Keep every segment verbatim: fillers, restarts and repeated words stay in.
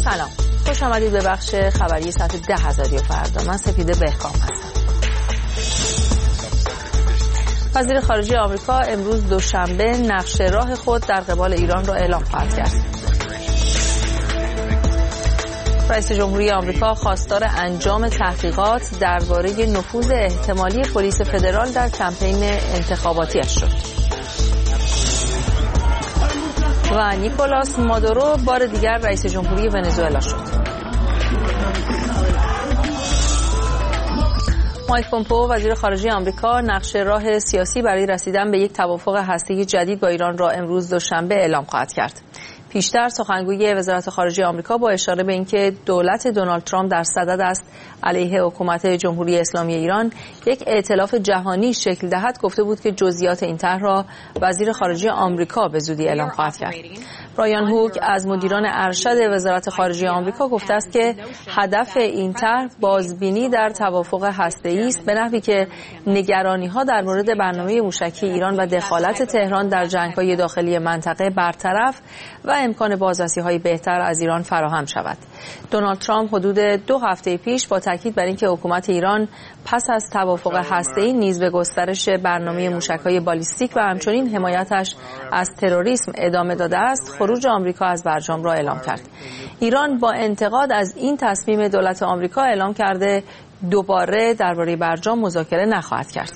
سلام، خوش آمدید به بخش خبری ساعت ده از رادیو فردا. من سپیده بهکام هستم. وزیر خارجه آمریکا امروز دوشنبه نقشه راه خود در قبال ایران را اعلام خواهد کرد. رئیس جمهوری آمریکا خواستار انجام تحقیقات درباره نفوذ احتمالی پلیس فدرال در کمپین انتخاباتیش شد. و نیکولاس مادورو بار دیگر رئیس جمهوری ونزوئلا شد. مایک پومپئو وزیر خارجه آمریکا نقشه راه سیاسی برای رسیدن به یک توافق هسته‌ای جدید با ایران را امروز دوشنبه اعلام خواهد کرد. پیشتر سخنگوی وزارت خارجه آمریکا با اشاره به اینکه دولت دونالد ترامپ در صدد است علیه حکومت جمهوری اسلامی ایران یک ائتلاف جهانی شکل دهد گفته بود که جزئیات این طرح را وزیر خارجه آمریکا به زودی اعلام خواهد کرد. برایان هوک از مدیران ارشد وزارت خارجه آمریکا گفته است که هدف این طرح بازبینی در توافق هسته‌ای است به نحوی که نگرانی‌ها در مورد برنامه موشکی ایران و دخالت تهران در جنگ‌های داخلی منطقه برطرف و امکان بازرسی‌های بهتر از ایران فراهم شود. دونالد ترامپ حدود دو هفته پیش با تاکید بر اینکه حکومت ایران پس از توافق هسته‌ای نیز به گسترش برنامه موشک‌های بالیستیک و همچنین حمایتش از تروریسم ادامه داده است، خروج آمریکا از برجام را اعلام کرد. ایران با انتقاد از این تصمیم دولت آمریکا اعلام کرده دوباره درباره برجام مذاکره نخواهد کرد.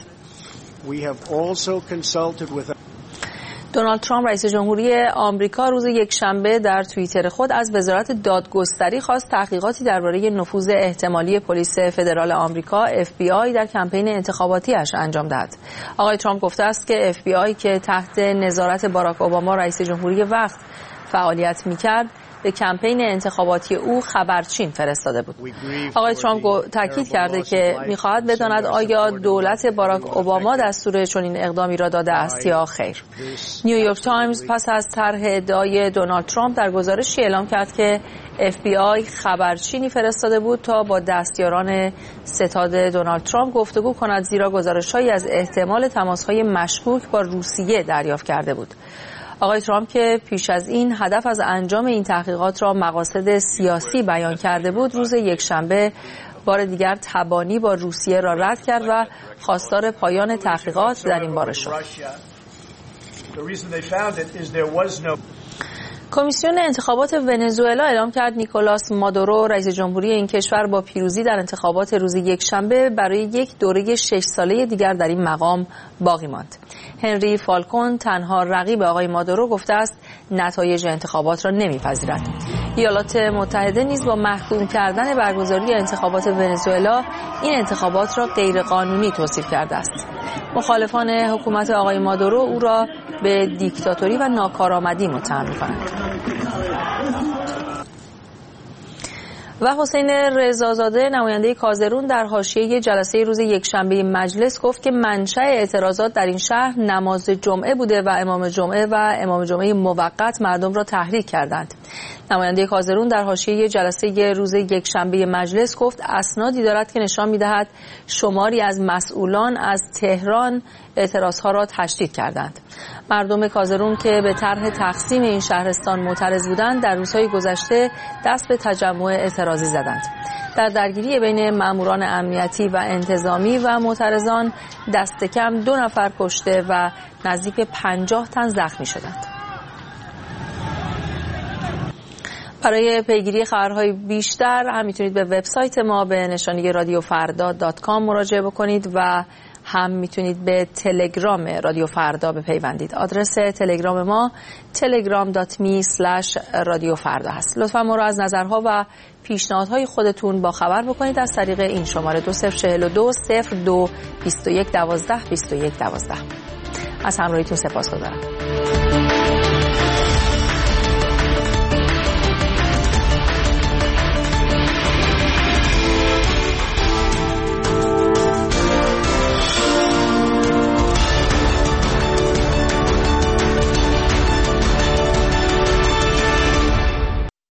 دونالد ترامپ رئیس جمهوری آمریکا روز یکشنبه در توییتر خود از وزارت دادگستری خواست تحقیقاتی درباره نفوذ احتمالی پلیس فدرال آمریکا اف بی آی در کمپین انتخاباتیش انجام دهد. آقای ترامپ گفته است که اف بی آی که تحت نظارت باراک اوباما رئیس جمهوری وقت فعالیت می‌کرد به کمپین انتخاباتی او خبرچین فرستاده بود. آقای ترامپ تاکید کرده که می‌خواهد بداند آیا دولت باراک اوباما دستور چنین اقدامی را داده است یا خیر. نیویورک تایمز پس از طرح ادعای دونالد ترامپ در گزارشی اعلام کرد که اف بی آی خبرچینی فرستاده بود تا با دستیاران ستاد دونالد ترامپ گفتگو کند، زیرا گزارش‌هایی از احتمال تماس‌های مشکوک با روسیه دریافت کرده بود. آقای ترامپ که پیش از این هدف از انجام این تحقیقات را مقاصد سیاسی بیان کرده بود، روز یکشنبه بار دیگر تبانی با روسیه را رد کرد و خواستار پایان تحقیقات در این باره شد. کمیسیون انتخابات ونزوئلا اعلام کرد نیکولاس مادورو رئیس جمهوری این کشور با پیروزی در انتخابات روز یکشنبه برای یک دوره شش ساله دیگر در این مقام باقی ماند. هنری فالکون تنها رقیب آقای مادورو گفته است نتایج انتخابات را نمیپذیرد. ایالات متحده نیز با محکوم کردن برگزاری انتخابات ونزوئلا این انتخابات را غیرقانونی توصیف کرده است. مخالفان حکومت آقای مادورو او را به دیکتاتوری و ناکارآمدی متهم می‌کنند. و حسین رضازاده نماینده کازرون در حاشیه جلسه روز یکشنبه مجلس گفت که منشأ اعتراضات در این شهر نماز جمعه بوده و امام جمعه و امام جمعه موقت مردم را تحریک کردند. نماینده کازرون در حاشیه جلسه روز یکشنبه مجلس گفت اسنادی دارد که نشان می‌دهد شماری از مسئولان از تهران اعتراضها را تشدید کردند. مردم کازرون که به طرح تقسیم این شهرستان معترض بودند در روزهای گذشته دست به تجمع اعتراضی زدند. در درگیری بین ماموران امنیتی و انتظامی و معترضان دست کم دو نفر کشته و نزدیک پنجاه تن زخمی شدند. برای پیگیری خبرهای بیشتر هم میتونید به وبسایت ما به نشانی رادیو فردا دات کام مراجعه بکنید و هم میتونید به تلگرام رادیو فردا بپیوندید. آدرس تلگرام ما تلگرام دات می اسلش رادیو فردا هست. لطفا ما را از نظرها و پیشنهادهای خودتون با خبر بکنید از طریق این شماره دو صفر چهل و دو صفر دو بیست و یک دوازده بیست و یک دوازده. از همراهیتون سپاسگزارم.